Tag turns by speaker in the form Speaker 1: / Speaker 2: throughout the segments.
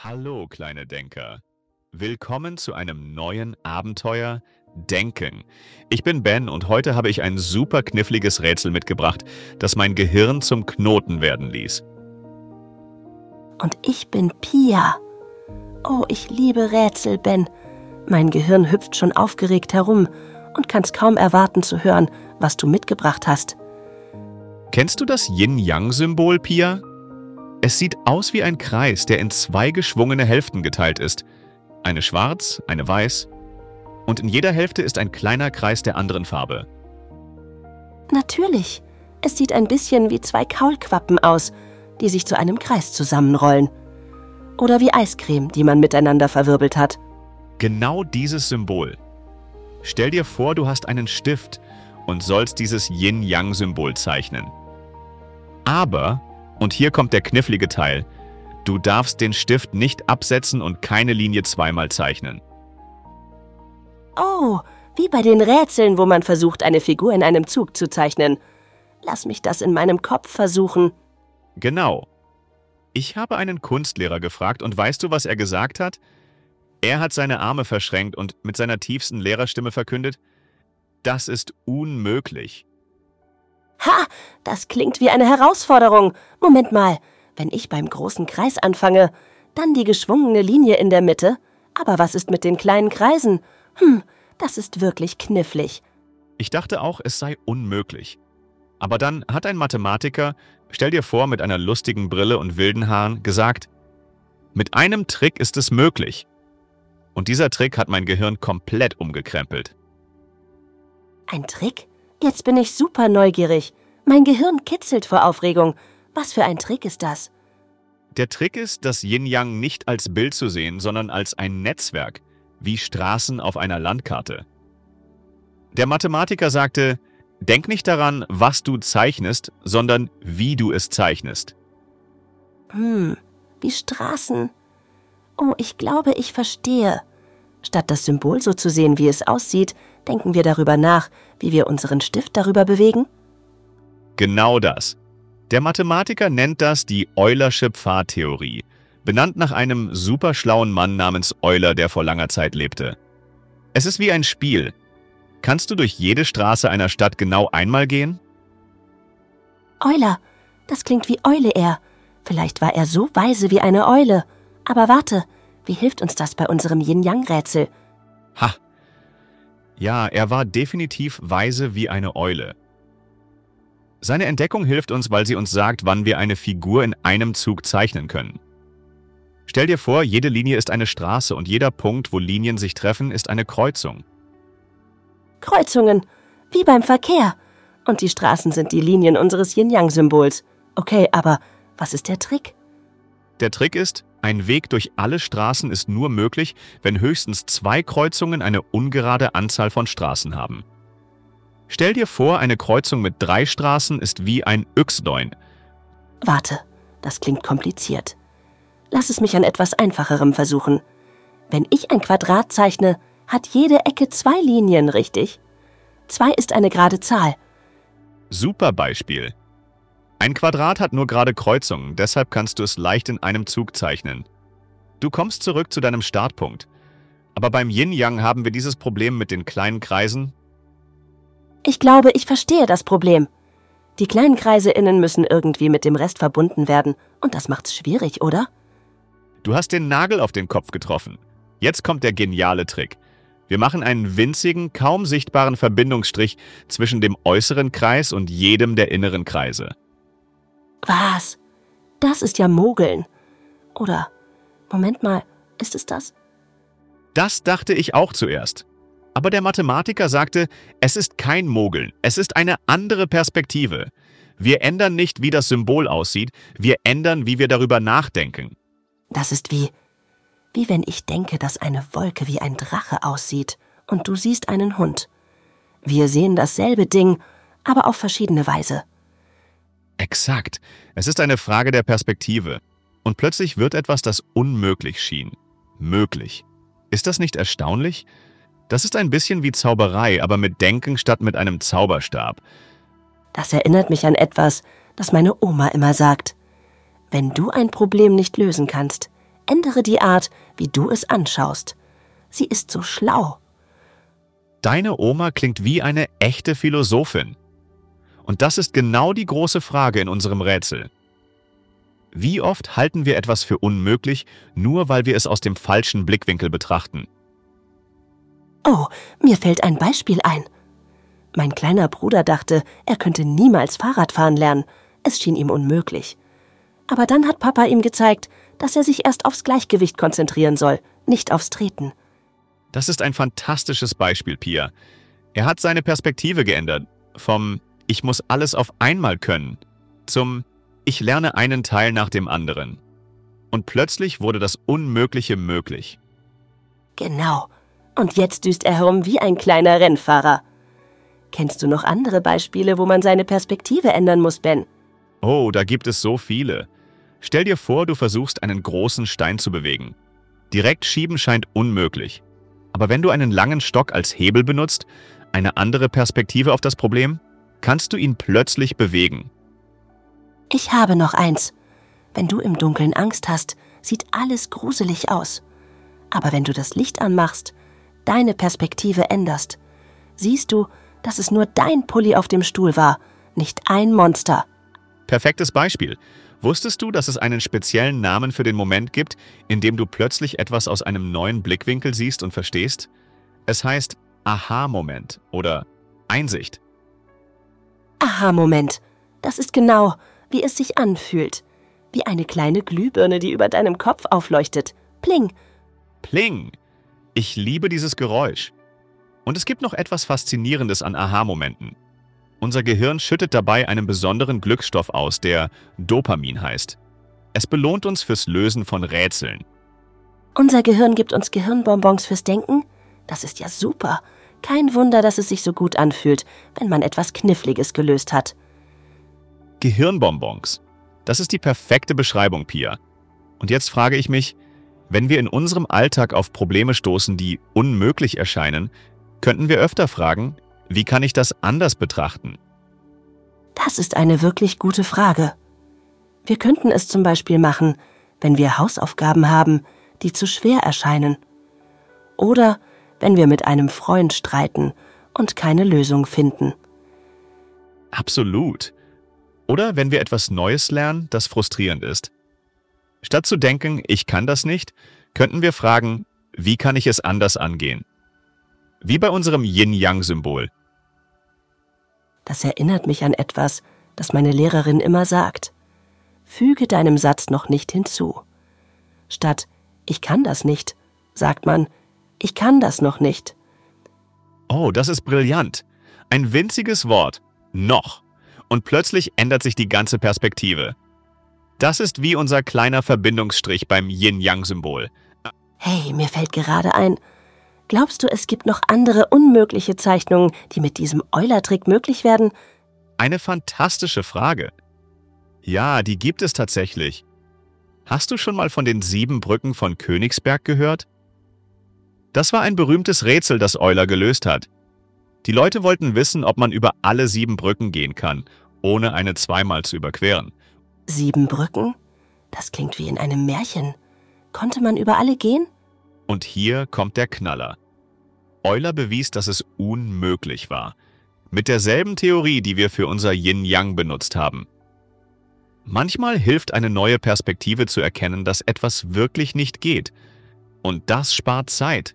Speaker 1: Hallo, kleine Denker. Willkommen zu einem neuen Abenteuer Denken. Ich bin Ben und heute habe ich ein super kniffliges Rätsel mitgebracht, das mein Gehirn zum Knoten werden ließ.
Speaker 2: Und ich bin Pia. Oh, ich liebe Rätsel, Ben. Mein Gehirn hüpft schon aufgeregt herum und kann's kaum erwarten zu hören, was du mitgebracht hast.
Speaker 1: Kennst du das Yin-Yang-Symbol, Pia? Es sieht aus wie ein Kreis, der in zwei geschwungene Hälften geteilt ist. Eine schwarz, eine weiß. Und in jeder Hälfte ist ein kleiner Kreis der anderen Farbe.
Speaker 2: Natürlich. Es sieht ein bisschen wie zwei Kaulquappen aus, die sich zu einem Kreis zusammenrollen. Oder wie Eiscreme, die man miteinander verwirbelt hat.
Speaker 1: Genau dieses Symbol. Stell dir vor, du hast einen Stift und sollst dieses Yin-Yang-Symbol zeichnen. Aber, und hier kommt der knifflige Teil, du darfst den Stift nicht absetzen und keine Linie zweimal zeichnen.
Speaker 2: Oh, wie bei den Rätseln, wo man versucht, eine Figur in einem Zug zu zeichnen. Lass mich das in meinem Kopf versuchen.
Speaker 1: Genau. Ich habe einen Kunstlehrer gefragt und weißt du, was er gesagt hat? Er hat seine Arme verschränkt und mit seiner tiefsten Lehrerstimme verkündet, das ist unmöglich.
Speaker 2: Ha, das klingt wie eine Herausforderung. Moment mal, wenn ich beim großen Kreis anfange, dann die geschwungene Linie in der Mitte. Aber was ist mit den kleinen Kreisen? Das ist wirklich knifflig.
Speaker 1: Ich dachte auch, es sei unmöglich. Aber dann hat ein Mathematiker, stell dir vor, mit einer lustigen Brille und wilden Haaren, gesagt, mit einem Trick ist es möglich. Und dieser Trick hat mein Gehirn komplett umgekrempelt.
Speaker 2: Ein Trick? Jetzt bin ich super neugierig. Mein Gehirn kitzelt vor Aufregung. Was für ein Trick ist das?
Speaker 1: Der Trick ist, das Yin-Yang nicht als Bild zu sehen, sondern als ein Netzwerk, wie Straßen auf einer Landkarte. Der Mathematiker sagte, denk nicht daran, was du zeichnest, sondern wie du es zeichnest.
Speaker 2: Wie Straßen. Oh, ich glaube, ich verstehe. Statt das Symbol so zu sehen, wie es aussieht, denken wir darüber nach, wie wir unseren Stift darüber bewegen?
Speaker 1: Genau das. Der Mathematiker nennt das die Eulersche Pfadtheorie, benannt nach einem superschlauen Mann namens Euler, der vor langer Zeit lebte. Es ist wie ein Spiel. Kannst du durch jede Straße einer Stadt genau einmal gehen?
Speaker 2: Euler, das klingt wie Eule er. Vielleicht war er so weise wie eine Eule. Aber warte, wie hilft uns das bei unserem Yin-Yang-Rätsel?
Speaker 1: Ha! Ja, er war definitiv weise wie eine Eule. Seine Entdeckung hilft uns, weil sie uns sagt, wann wir eine Figur in einem Zug zeichnen können. Stell dir vor, jede Linie ist eine Straße und jeder Punkt, wo Linien sich treffen, ist eine Kreuzung.
Speaker 2: Kreuzungen, wie beim Verkehr. Und die Straßen sind die Linien unseres Yin-Yang-Symbols. Okay, aber was ist der Trick?
Speaker 1: Der Trick ist, ein Weg durch alle Straßen ist nur möglich, wenn höchstens zwei Kreuzungen eine ungerade Anzahl von Straßen haben. Stell dir vor, eine Kreuzung mit 3 Straßen ist wie ein Yxneun.
Speaker 2: Warte, das klingt kompliziert. Lass es mich an etwas Einfacherem versuchen. Wenn ich ein Quadrat zeichne, hat jede Ecke 2 Linien, richtig? 2 ist eine gerade Zahl.
Speaker 1: Super Beispiel. Ein Quadrat hat nur gerade Kreuzungen, deshalb kannst du es leicht in einem Zug zeichnen. Du kommst zurück zu deinem Startpunkt. Aber beim Yin-Yang haben wir dieses Problem mit den kleinen Kreisen.
Speaker 2: Ich glaube, ich verstehe das Problem. Die kleinen Kreise innen müssen irgendwie mit dem Rest verbunden werden. Und das macht's schwierig, oder?
Speaker 1: Du hast den Nagel auf den Kopf getroffen. Jetzt kommt der geniale Trick. Wir machen einen winzigen, kaum sichtbaren Verbindungsstrich zwischen dem äußeren Kreis und jedem der inneren Kreise.
Speaker 2: Was? Das ist ja Mogeln. Oder, Moment mal, ist es das?
Speaker 1: Das dachte ich auch zuerst. Aber der Mathematiker sagte, es ist kein Mogeln, es ist eine andere Perspektive. Wir ändern nicht, wie das Symbol aussieht, wir ändern, wie wir darüber nachdenken.
Speaker 2: Das ist wie wenn ich denke, dass eine Wolke wie ein Drache aussieht und du siehst einen Hund. Wir sehen dasselbe Ding, aber auf verschiedene Weise.
Speaker 1: Exakt. Es ist eine Frage der Perspektive. Und plötzlich wird etwas, das unmöglich schien, möglich. Ist das nicht erstaunlich? Das ist ein bisschen wie Zauberei, aber mit Denken statt mit einem Zauberstab.
Speaker 2: Das erinnert mich an etwas, das meine Oma immer sagt. Wenn du ein Problem nicht lösen kannst, Ändere die Art, wie du es anschaust. Sie ist so schlau.
Speaker 1: Deine Oma klingt wie eine echte Philosophin. Und das ist genau die große Frage in unserem Rätsel. Wie oft halten wir etwas für unmöglich, nur weil wir es aus dem falschen Blickwinkel betrachten?
Speaker 2: Oh, mir fällt ein Beispiel ein. Mein kleiner Bruder dachte, er könnte niemals Fahrrad fahren lernen. Es schien ihm unmöglich. Aber dann hat Papa ihm gezeigt, dass er sich erst aufs Gleichgewicht konzentrieren soll, nicht aufs Treten.
Speaker 1: Das ist ein fantastisches Beispiel, Pia. Er hat seine Perspektive geändert. Vom „Ich muss alles auf einmal können“ zum „Ich lerne einen Teil nach dem anderen“. Und plötzlich wurde das Unmögliche möglich.
Speaker 2: Genau. Und jetzt düst er herum wie ein kleiner Rennfahrer. Kennst du noch andere Beispiele, wo man seine Perspektive ändern muss, Ben?
Speaker 1: Oh, da gibt es so viele. Stell dir vor, du versuchst, einen großen Stein zu bewegen. Direkt schieben scheint unmöglich. Aber wenn du einen langen Stock als Hebel benutzt, eine andere Perspektive auf das Problem, kannst du ihn plötzlich bewegen.
Speaker 2: Ich habe noch eins. Wenn du im Dunkeln Angst hast, sieht alles gruselig aus. Aber wenn du das Licht anmachst, deine Perspektive änderst, siehst du, dass es nur dein Pulli auf dem Stuhl war, nicht ein Monster.
Speaker 1: Perfektes Beispiel. Wusstest du, dass es einen speziellen Namen für den Moment gibt, in dem du plötzlich etwas aus einem neuen Blickwinkel siehst und verstehst? Es heißt Aha-Moment oder Einsicht.
Speaker 2: Aha-Moment. Das ist genau, wie es sich anfühlt. Wie eine kleine Glühbirne, die über deinem Kopf aufleuchtet. Pling.
Speaker 1: Pling! Ich liebe dieses Geräusch. Und es gibt noch etwas Faszinierendes an Aha-Momenten. Unser Gehirn schüttet dabei einen besonderen Glücksstoff aus, der Dopamin heißt. Es belohnt uns fürs Lösen von Rätseln.
Speaker 2: Unser Gehirn gibt uns Gehirnbonbons fürs Denken? Das ist ja super. Kein Wunder, dass es sich so gut anfühlt, wenn man etwas Kniffliges gelöst hat.
Speaker 1: Gehirnbonbons. Das ist die perfekte Beschreibung, Pia. Und jetzt frage ich mich, wenn wir in unserem Alltag auf Probleme stoßen, die unmöglich erscheinen, könnten wir öfter fragen, wie kann ich das anders betrachten?
Speaker 2: Das ist eine wirklich gute Frage. Wir könnten es zum Beispiel machen, wenn wir Hausaufgaben haben, die zu schwer erscheinen. Oder wenn wir mit einem Freund streiten und keine Lösung finden.
Speaker 1: Absolut. Oder wenn wir etwas Neues lernen, das frustrierend ist. Statt zu denken, ich kann das nicht, könnten wir fragen, wie kann ich es anders angehen? Wie bei unserem Yin-Yang-Symbol.
Speaker 2: Das erinnert mich an etwas, das meine Lehrerin immer sagt. Füge deinem Satz noch nicht hinzu. Statt ich kann das nicht, sagt man, ich kann das noch nicht.
Speaker 1: Oh, das ist brillant. Ein winziges Wort. Noch. Und plötzlich ändert sich die ganze Perspektive. Das ist wie unser kleiner Verbindungsstrich beim Yin-Yang-Symbol.
Speaker 2: Hey, mir fällt gerade ein, glaubst du, es gibt noch andere unmögliche Zeichnungen, die mit diesem Euler-Trick möglich werden?
Speaker 1: Eine fantastische Frage. Ja, die gibt es tatsächlich. Hast du schon mal von den 7 Brücken von Königsberg gehört? Das war ein berühmtes Rätsel, das Euler gelöst hat. Die Leute wollten wissen, ob man über alle 7 Brücken gehen kann, ohne eine zweimal zu überqueren.
Speaker 2: 7 Brücken? Das klingt wie in einem Märchen. Konnte man über alle gehen?
Speaker 1: Und hier kommt der Knaller. Euler bewies, dass es unmöglich war. Mit derselben Theorie, die wir für unser Yin-Yang benutzt haben. Manchmal hilft eine neue Perspektive zu erkennen, dass etwas wirklich nicht geht. Und das spart Zeit.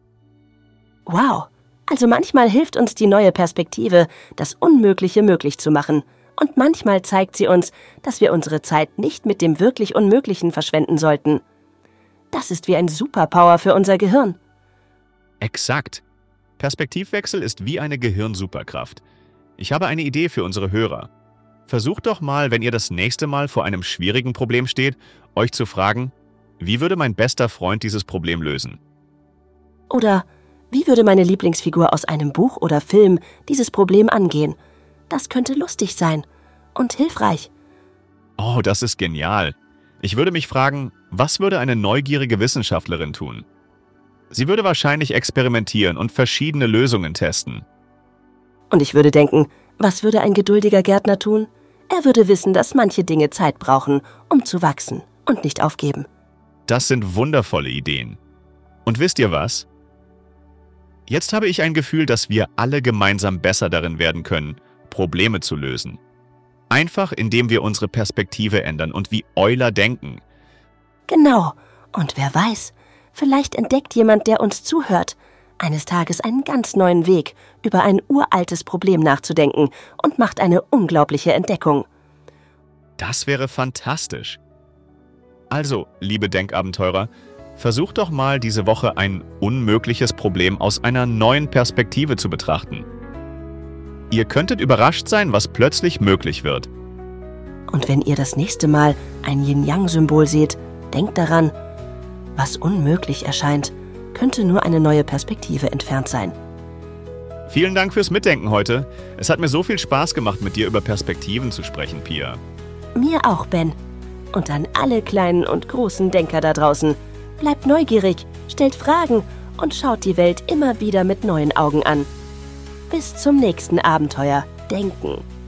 Speaker 2: Wow, also manchmal hilft uns die neue Perspektive, das Unmögliche möglich zu machen. Und manchmal zeigt sie uns, dass wir unsere Zeit nicht mit dem wirklich Unmöglichen verschwenden sollten. Das ist wie ein Superpower für unser Gehirn.
Speaker 1: Exakt. Perspektivwechsel ist wie eine Gehirnsuperkraft. Ich habe eine Idee für unsere Hörer. Versucht doch mal, wenn ihr das nächste Mal vor einem schwierigen Problem steht, euch zu fragen, wie würde mein bester Freund dieses Problem lösen?
Speaker 2: Oder wie würde meine Lieblingsfigur aus einem Buch oder Film dieses Problem angehen? Das könnte lustig sein und hilfreich.
Speaker 1: Oh, das ist genial. Ich würde mich fragen, was würde eine neugierige Wissenschaftlerin tun? Sie würde wahrscheinlich experimentieren und verschiedene Lösungen testen.
Speaker 2: Und ich würde denken, was würde ein geduldiger Gärtner tun? Er würde wissen, dass manche Dinge Zeit brauchen, um zu wachsen und nicht aufgeben.
Speaker 1: Das sind wundervolle Ideen. Und wisst ihr was? Jetzt habe ich ein Gefühl, dass wir alle gemeinsam besser darin werden können, Probleme zu lösen. Einfach indem wir unsere Perspektive ändern und wie Euler denken.
Speaker 2: Genau. Und wer weiß, vielleicht entdeckt jemand, der uns zuhört, eines Tages einen ganz neuen Weg, über ein uraltes Problem nachzudenken und macht eine unglaubliche Entdeckung.
Speaker 1: Das wäre fantastisch. Also, liebe Denkabenteurer, versucht doch mal diese Woche ein unmögliches Problem aus einer neuen Perspektive zu betrachten. Ihr könntet überrascht sein, was plötzlich möglich wird.
Speaker 2: Und wenn ihr das nächste Mal ein Yin-Yang-Symbol seht, denkt daran, was unmöglich erscheint, könnte nur eine neue Perspektive entfernt sein.
Speaker 1: Vielen Dank fürs Mitdenken heute. Es hat mir so viel Spaß gemacht, mit dir über Perspektiven zu sprechen, Pia.
Speaker 2: Mir auch, Ben. Und an alle kleinen und großen Denker da draußen. Bleibt neugierig, stellt Fragen und schaut die Welt immer wieder mit neuen Augen an. Bis zum nächsten Abenteuer Denken.